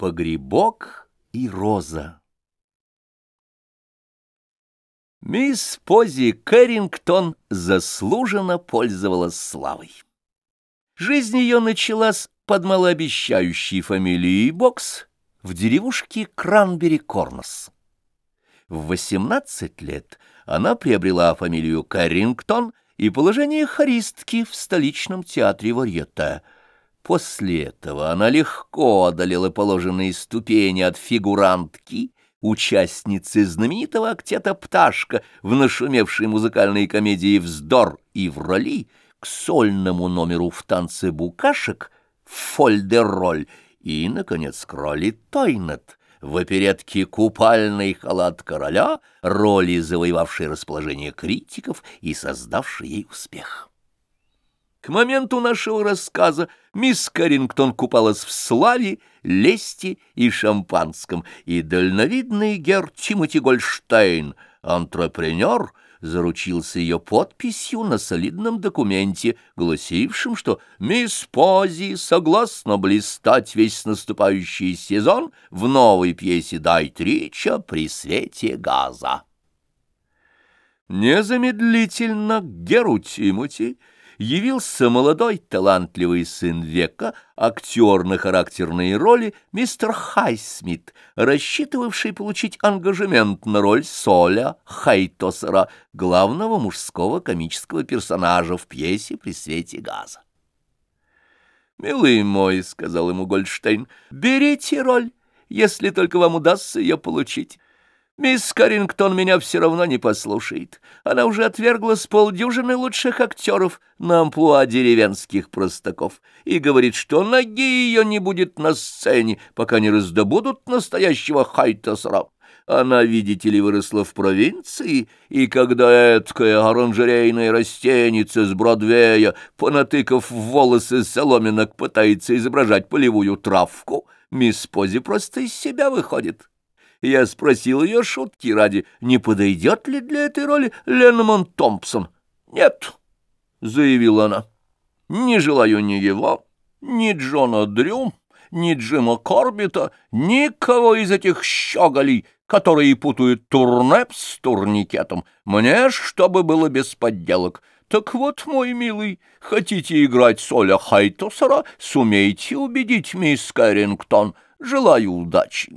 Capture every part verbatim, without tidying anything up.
Погребок и роза. Мисс Пози Кэррингтон заслуженно пользовалась славой. Жизнь ее началась под малообещающей фамилией Бокс в деревушке Кранбери-Корнерс. В восемнадцать лет она приобрела фамилию Кэррингтон и положение хористки в столичном театре Варьете. После этого она легко одолела положенные ступени от фигурантки, участницы знаменитого октета «Пташка» в нашумевшей музыкальной комедии «Вздор» и «Врали», к сольному номеру в танце букашек «Фоль-де-роль» и, наконец, к роли Тойнет в оперетке «Купальный халат короля», роли, завоевавшей расположение критиков и создавшей ей успех. К моменту нашего рассказа мисс Кэррингтон купалась в славе, лести и шампанском, и дальновидный герр Тимоти Гольштейн, антрепренер, заручился ее подписью на солидном документе, гласившем, что мисс Пози согласна блистать весь наступающий сезон в новой пьесе Дайт Рича «При свете газа». Незамедлительно к герру Тимоти явился молодой талантливый сын века, актер на характерные роли мистер Хайсмит, рассчитывавший получить ангажемент на роль Соля Хейтосера, главного мужского комического персонажа в пьесе «При свете газа». «Милый мой», — сказал ему Гольштейн, — «берите роль, если только вам удастся ее получить. Мисс Кэррингтон меня все равно не послушает. Она уже отвергла с полдюжины лучших актеров на амплуа деревенских простаков и говорит, что ноги ее не будет на сцене, пока не раздобудут настоящего Хайтосера. Она, видите ли, выросла в провинции, и когда эткая оранжерейная растеница с Бродвея, понатыкав в волосы соломинок, пытается изображать полевую травку, мисс Пози просто из себя выходит. Я спросил ее шутки ради, не подойдет ли для этой роли Леннон Томпсон. «Нет», — заявила она, — «не желаю ни его, ни Джона Дрю, ни Джима Корбита, никого из этих щеголей, которые путают турнеп с турникетом. Мне ж, чтобы было без подделок. Так вот, мой милый, хотите играть Соля Хейтосера, сумейте убедить мисс Кэррингтон. Желаю удачи».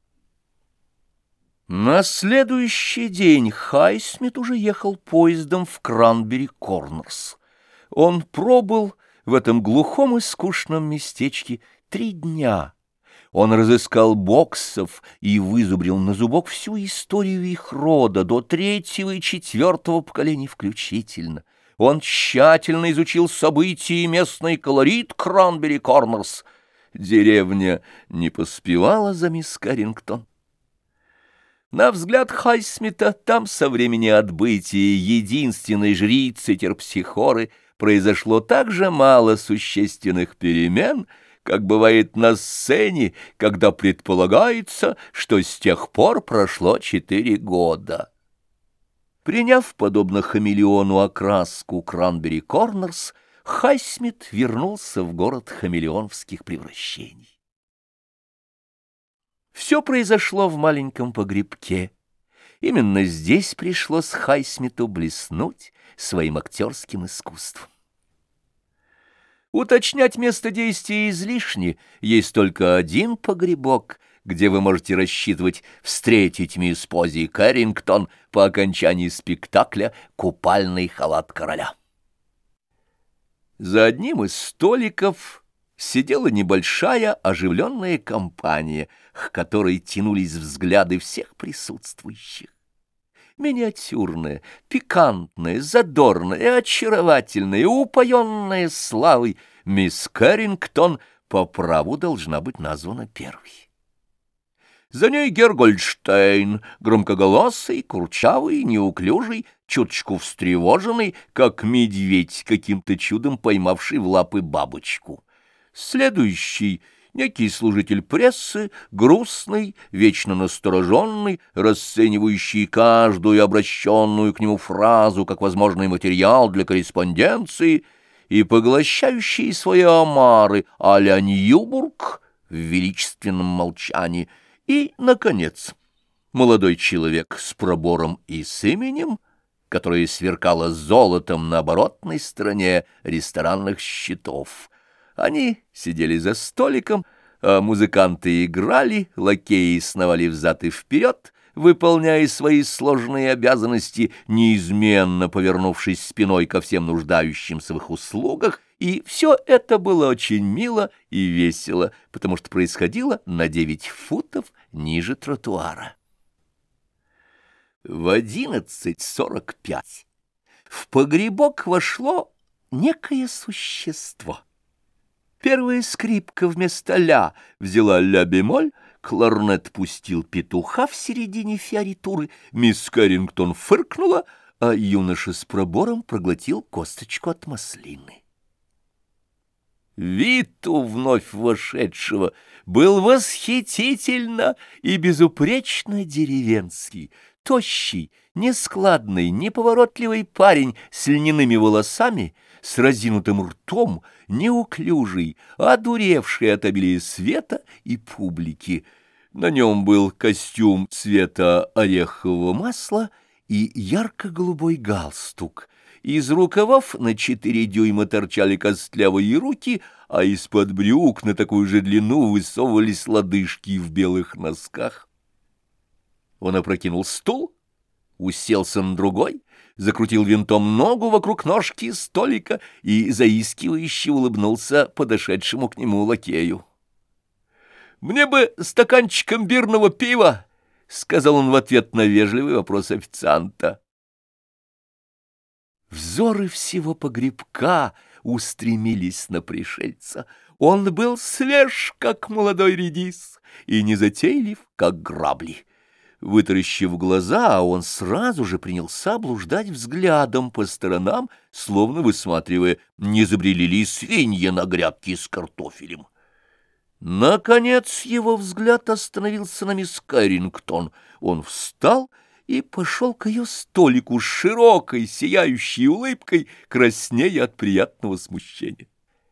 На следующий день Хайсмит уже ехал поездом в Кранбери-Корнерс. Он пробыл в этом глухом и скучном местечке три дня. Он разыскал Боксов и вызубрил на зубок всю историю их рода до третьего и четвертого поколений включительно. Он тщательно изучил события и местный колорит Кранбери-Корнерс. Деревня не поспевала за мисс Кэррингтон. На взгляд Хайсмита, там со времени отбытия единственной жрицы Терпсихоры произошло так же мало существенных перемен, как бывает на сцене, когда предполагается, что с тех пор прошло четыре года. Приняв, подобно хамелеону, окраску Кранбери-Корнерс, Хайсмит вернулся в город хамелеоновских превращений. Все произошло в маленьком погребке. Именно здесь пришлось Хайсмиту блеснуть своим актерским искусством. Уточнять место действия излишне, есть только один погребок, где вы можете рассчитывать встретить мисс Пози Кэррингтон по окончании спектакля «Купальный халат короля». За одним из столиков сидела небольшая оживленная компания, к которой тянулись взгляды всех присутствующих. Миниатюрная, пикантная, задорная, очаровательная, упоенная славой, мисс Кэррингтон по праву должна быть названа первой. За ней герр Гольштейн, громкоголосый, курчавый, неуклюжий, чуточку встревоженный, как медведь, каким-то чудом поймавший в лапы бабочку. Следующий — некий служитель прессы, грустный, вечно настороженный, расценивающий каждую обращенную к нему фразу как возможный материал для корреспонденции и поглощающий свои омары а-ля Ньюбург, в величественном молчании. И, наконец, молодой человек с пробором и с именем, которое сверкало золотом на оборотной стороне ресторанных счетов. Они сидели за столиком, а музыканты играли, лакеи сновали взад и вперед, выполняя свои сложные обязанности, неизменно повернувшись спиной ко всем нуждающимся в их услугах, и все это было очень мило и весело, потому что происходило на девять футов ниже тротуара. В одиннадцать сорок пять в погребок вошло некое существо. Первая скрипка вместо ля взяла ля-бемоль, кларнет пустил петуха в середине фиоритуры, мисс Кэррингтон фыркнула, а юноша с пробором проглотил косточку от маслины. Вид у вновь вошедшего был восхитительно и безупречно деревенский. Тощий, нескладный, неповоротливый парень с льняными волосами, с разинутым ртом, неуклюжий, одуревший от обилия света и публики. На нем был костюм цвета орехового масла и ярко-голубой галстук. Из рукавов на четыре дюйма торчали костлявые руки, а из-под брюк на такую же длину высовывались лодыжки в белых носках. Он опрокинул стул, уселся на другой, закрутил винтом ногу вокруг ножки столика и заискивающе улыбнулся подошедшему к нему лакею. «Мне бы стаканчик имбирного пива», — сказал он в ответ на вежливый вопрос официанта. Взоры всего погребка устремились на пришельца. Он был свеж, как молодой редис, и незатейлив, как грабли. Вытаращив глаза, он сразу же принялся блуждать взглядом по сторонам, словно высматривая, не забрели ли свиньи на грядке с картофелем. Наконец его взгляд остановился на мисс Кэррингтон. Он встал и пошел к ее столику с широкой, сияющей улыбкой, краснея от приятного смущения.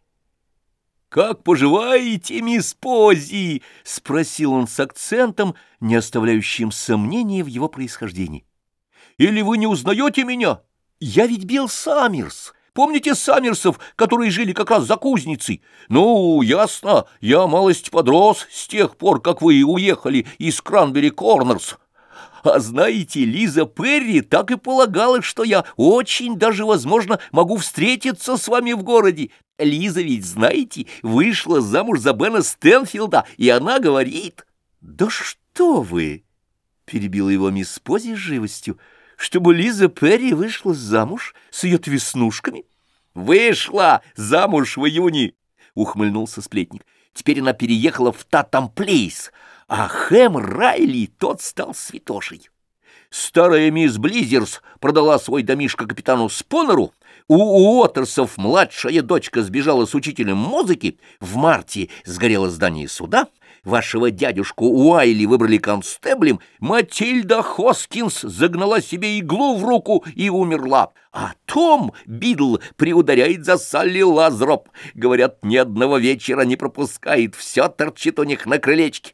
«Как поживаете, мисс Пози?» — спросил он с акцентом, не оставляющим сомнений в его происхождении. «Или вы не узнаете меня? Я ведь Билл Саммерс. Помните Саммерсов, которые жили как раз за кузницей? Ну, ясно, я малость подрос с тех пор, как вы уехали из Кранбери-Корнерс. А знаете, Лиза Перри так и полагала, что я очень даже, возможно, могу встретиться с вами в городе. Лиза ведь, знаете, вышла замуж за Бена Стэнфилда, и она говорит...» «Да что вы!» — перебила его мисс Пози с живостью. «Чтобы Лиза Перри вышла замуж с ее веснушками?» «Вышла замуж в июне!» — ухмыльнулся сплетник. «Теперь она переехала в Татам-Плейс, а Хэм Райли тот стал святошей. Старая мисс Близерс продала свой домишко капитану Спонеру, у Уотерсов младшая дочка сбежала с учителем музыки, в марте сгорело здание суда, вашего дядюшку Уайли выбрали констеблем, Матильда Хоскинс загнала себе иглу в руку и умерла, а Том Бидл приударяет за Салли Лазроп. Говорят, ни одного вечера не пропускает, все торчит у них на крылечке».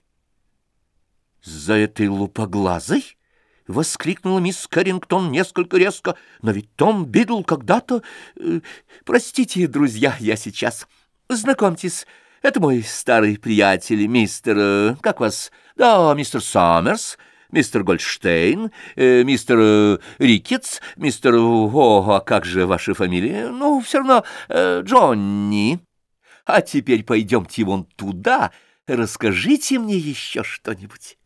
«За этой лупоглазой?» — воскликнула мисс Кэррингтон несколько резко. «Но ведь Том Бидл когда-то... Э, простите, друзья, я сейчас... Знакомьтесь, это мой старый приятель, мистер... Э, как вас? Да, мистер Саммерс, мистер Гольдштейн, э, мистер э, Рикетс, мистер... О, а как же ваша фамилия? Ну, все равно э, Джонни. А теперь пойдемте вон туда, расскажите мне еще что-нибудь».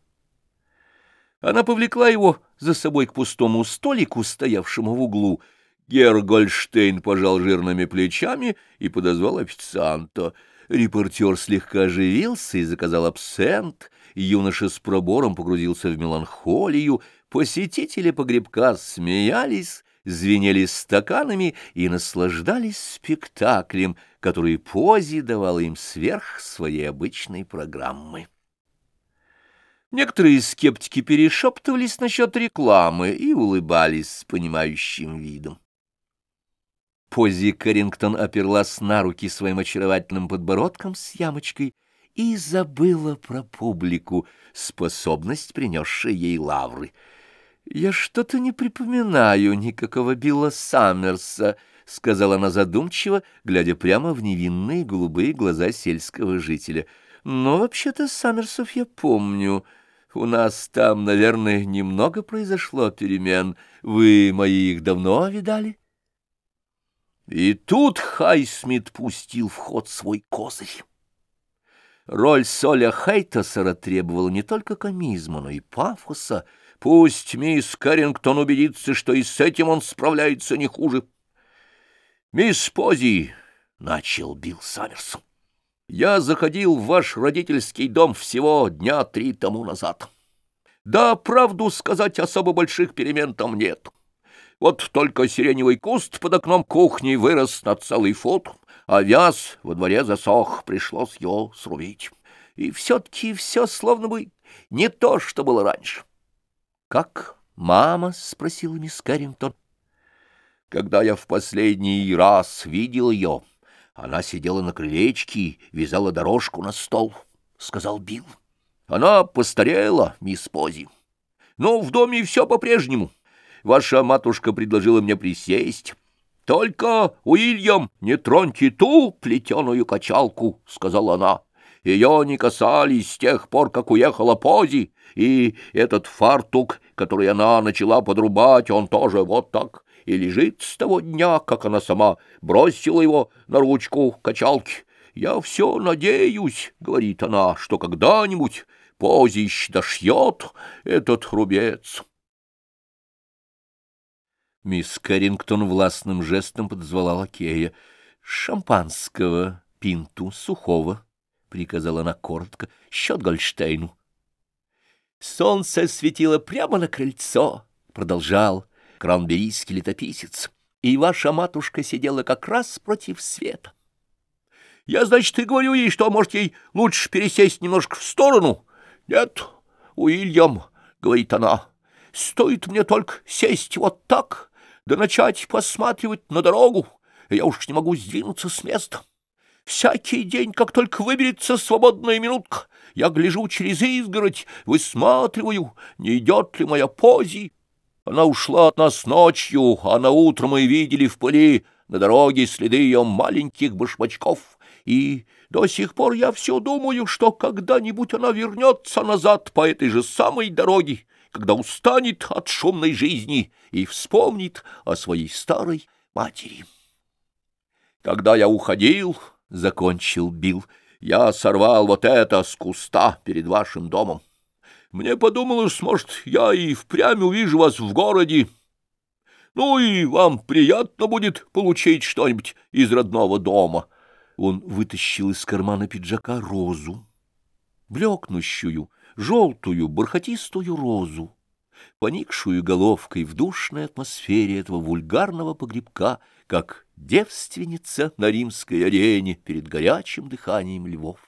Она повлекла его за собой к пустому столику, стоявшему в углу. Герр Гольдштейн пожал жирными плечами и подозвал официанта. Репортер слегка оживился и заказал абсент. Юноша с пробором погрузился в меланхолию. Посетители погребка смеялись, звенели стаканами и наслаждались спектаклем, который Пози давала им сверх своей обычной программы. Некоторые скептики перешептывались насчет рекламы и улыбались с понимающим видом. Пози Кэррингтон оперлась на руки своим очаровательным подбородком с ямочкой и забыла про публику, способность, принесшая ей лавры. «Я что-то не припоминаю никакого Билла Саммерса», — сказала она задумчиво, глядя прямо в невинные голубые глаза сельского жителя. «Но вообще-то Саммерсов я помню. У нас там, наверное, немного произошло перемен. Вы мои их давно видали?» И тут Хайсмит пустил в ход свой козырь. Роль Соля Хейтасера требовала не только комизма, но и пафоса. Пусть мисс Кэррингтон убедится, что и с этим он справляется не хуже. «Мисс Пози», — начал Билл Саммерс, — «я заходил в ваш родительский дом всего дня три тому назад. Да, правду сказать, особо больших перемен там нет. Вот только сиреневый куст под окном кухни вырос на целый фут, а вяз во дворе засох, пришлось его срубить. И все-таки все словно бы не то, что было раньше». «Как мама?» — спросила мисс Кэррингтон. «Когда я в последний раз видел ее, она сидела на крылечке, вязала дорожку на стол», — сказал Билл. «Она постарела, мисс Пози. Но в доме все по-прежнему. Ваша матушка предложила мне присесть. «Только, Уильям, не троньте ту плетеную качалку», — сказала она. «Ее не касались с тех пор, как уехала Пози, и этот фартук, который она начала подрубать, он тоже вот так и лежит с того дня, как она сама бросила его на ручку качалки. Я все надеюсь, — говорит она, — что когда-нибудь Пози дошьет этот рубец». Мисс Кэррингтон властным жестом подозвала лакея. «Шампанского, пинту, сухого», — приказала она коротко, — «счет Гольштейну». «Солнце светило прямо на крыльцо», — продолжал кранберийский летописец, «и ваша матушка сидела как раз против света. Я, значит, и говорю ей, что, может, ей лучше пересесть немножко в сторону. Нет, Уильям, — говорит она, — стоит мне только сесть вот так, да начать посматривать на дорогу, и я уж не могу сдвинуться с места. Всякий день, как только выберется свободная минутка, я гляжу через изгородь, высматриваю, не идет ли моя Пози. Она ушла от нас ночью, а на утро мы видели в пыли на дороге следы ее маленьких башмачков, и до сих пор я все думаю, что когда-нибудь она вернется назад по этой же самой дороге, когда устанет от шумной жизни и вспомнит о своей старой матери. Когда я уходил, — закончил Билл, — я сорвал вот это с куста перед вашим домом. Мне подумалось, может, я и впрямь увижу вас в городе. Ну и вам приятно будет получить что-нибудь из родного дома». Он вытащил из кармана пиджака розу, блекнущую, желтую, бархатистую розу, поникшую головкой в душной атмосфере этого вульгарного погребка, как девственница на римской арене перед горячим дыханием львов.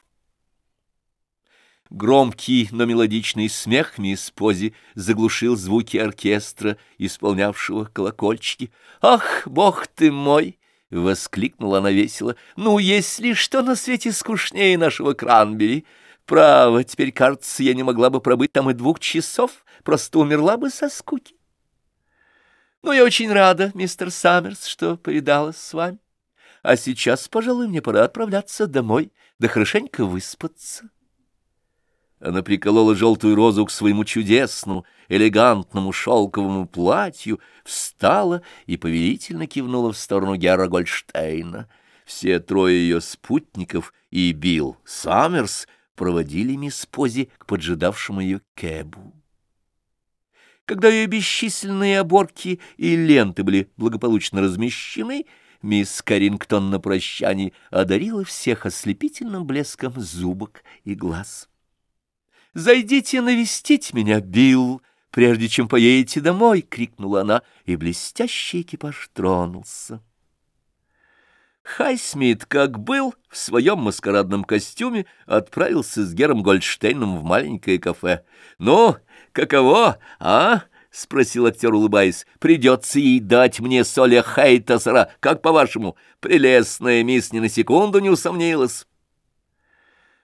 Громкий, но мелодичный смех мисс Пози заглушил звуки оркестра, исполнявшего колокольчики. «Ах, бог ты мой!» — воскликнула она весело. «Ну, есть ли что на свете скучнее нашего Кранбери? Право, теперь, кажется, я не могла бы пробыть там и двух часов, просто умерла бы со скуки. Ну, я очень рада, мистер Саммерс, что повидалась с вами. А сейчас, пожалуй, мне пора отправляться домой, да хорошенько выспаться». Она приколола желтую розу к своему чудесному, элегантному шелковому платью, встала и повелительно кивнула в сторону Герра Гольштейна. Все трое ее спутников и Билл Саммерс проводили мисс Пози к поджидавшему ее кэбу. Когда ее бесчисленные оборки и ленты были благополучно размещены, мисс Кэррингтон на прощании одарила всех ослепительным блеском зубок и глаз. «Зайдите навестить меня, Билл, прежде чем поедете домой!» — крикнула она, и блестящий экипаж тронулся. Хайсмит, как был, в своем маскарадном костюме отправился с Гером Гольштейном в маленькое кафе. «Ну, каково, а?» — спросил актер, улыбаясь. «Придется ей дать мне Соля Хейтасера, как по-вашему? Прелестная мисс ни на секунду не усомнилась».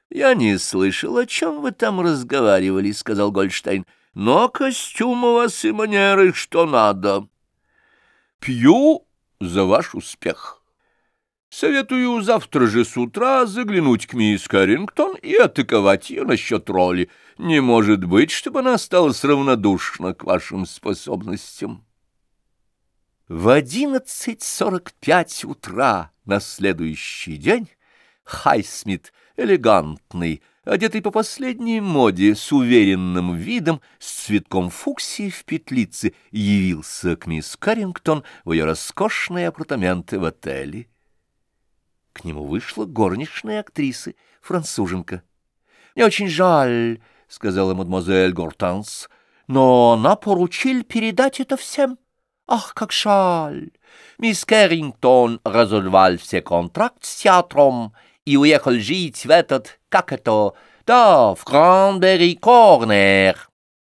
«Я не слышал, о чем вы там разговаривали», — сказал Гольдштейн. «Но костюм у вас и манеры что надо. Пью за ваш успех. Советую завтра же с утра заглянуть к мисс Кэррингтон и атаковать ее насчет роли. Не может быть, чтобы она осталась равнодушна к вашим способностям». В одиннадцать сорок пять утра на следующий день Хайсмит, элегантный, одетый по последней моде, с уверенным видом, с цветком фуксии в петлице, явился к мисс Кэррингтон в ее роскошные апартаменты в отеле. К нему вышла горничная актрисы, француженка. «Мне очень жаль», — сказала мадемуазель Гортанс, — «но она поручил передать это всем. Ах, как жаль! Мисс Кэррингтон разорвал все контракт с театром и уехал жить в этот, как это, да, в Грандери Корнер».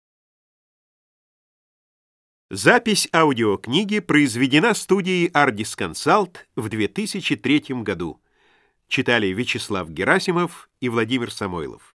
Запись аудиокниги произведена студией Ardis Consult в две тысячи третьем году. Читали Вячеслав Герасимов и Владимир Самойлов.